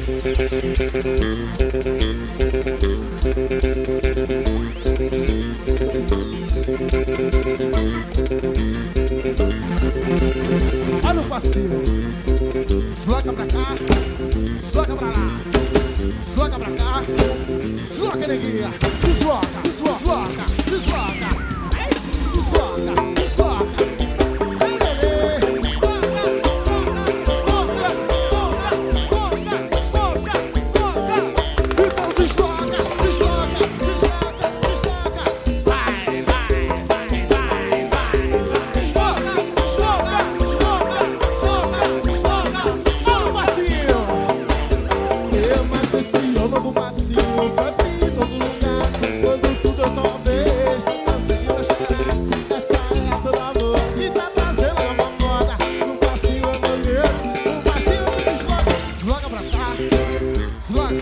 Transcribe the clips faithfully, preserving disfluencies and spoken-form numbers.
Olha o passinho. Desloca pra cá, desloca pra lá, desloca pra cá, desloca, neguinha. Desloca, desloca, desloca, ei, desloca, desloca. Ei, bebê. Desloca, desloca, desloca, desloca, desloca, desloca. Então desloca, desloca, desloca, desloca. Vai, vai, vai, vai, vai. Desloca, desloca, desloca, desloca, desloca. Olha o passinho. Eu mais esse novo passinho vai vir em todo lugar. Quando tudo é só uma vez, tá conseguindo achar. Essa é a toda boa que tá trazendo uma moda. O passinho é maneiro, o passinho me desloca. Desloca pra cá, desloca.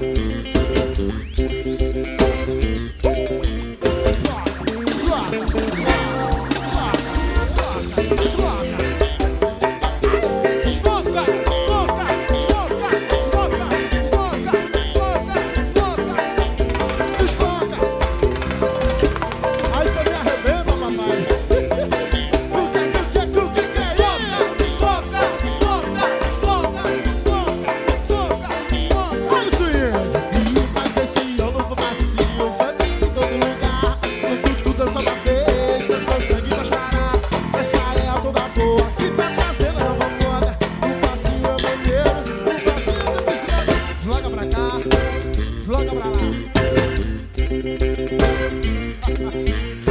Aí você me arrebenta, papai. O que, o que, o que, que é isso? Desloca, desloca, desloca, desloca, desloca, desloca. Olha isso aí. Mas esse ano novo passinho vai vir em todo lugar. Quando tudo é só uma vez, você consegue mais parar. Essa é a toda boa que tá trazendo a nova moda. O passinho é maneiro, o passinho é desloca. Desloca pra cá, desloca pra lá.